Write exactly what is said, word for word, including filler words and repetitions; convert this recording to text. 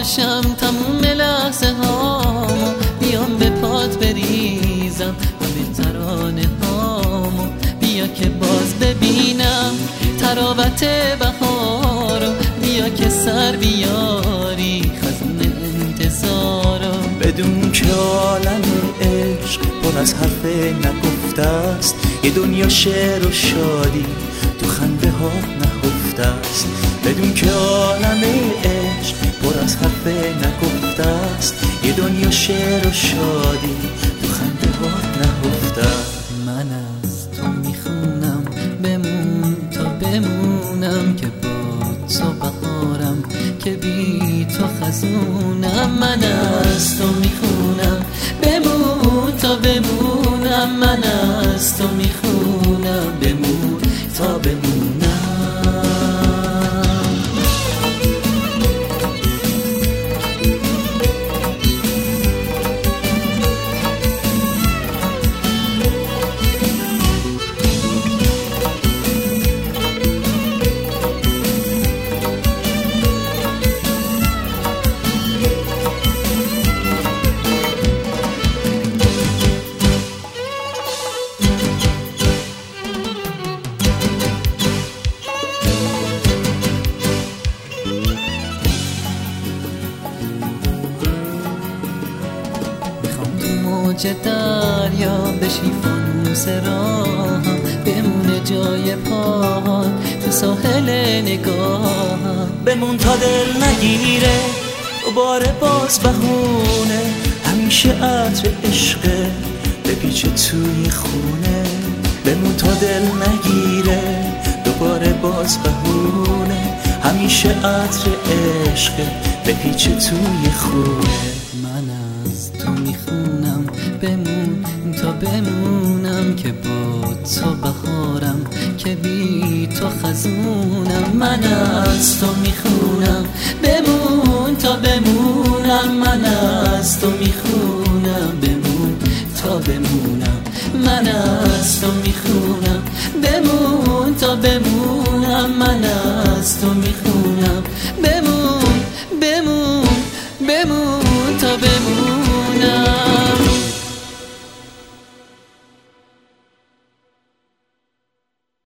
باشم تموم لحظه هامو، بیام به پات بریزم همه ترانه هامو، بیا که باز ببینم تراوت بهارو، بیا که سر بیاری خزون انتظارو. بدون که عالم عشق پر از حرف نگفته است، یه دنیا شعر و شادی تو خنده ها نهفته است. بدون که عالم عشق پر از حرف نگفته است، یه دنیا شعر و شادی تو خنده ها نهفته است. من از تو میخونم بمون تا بمونم، که با تو بهارم که بی تو خزونم. من از تو میخونم بمون تا بمونم، من از تو میخونم بمون تا بمونم. موج دریا بشی فانوس راهم، بمونه جای پاهات تو ساحل نگاهم. بمون تا دل نگیره دوباره باز بهونه، همیشه عطر عشقه بپیچه توی خونه. بمون تا دل نگیره دوباره باز بهونه، همیشه عطر عشقه بپیچه توی خونه. من از تو میخونم بمون تا بمونم، که با تو بهارم که بی تو خزونم. من از تو میخونم بمون تا بمونم، من از تو میخونم بمون تا بمونم. من از تو میخونم بمون تا بمونم، من از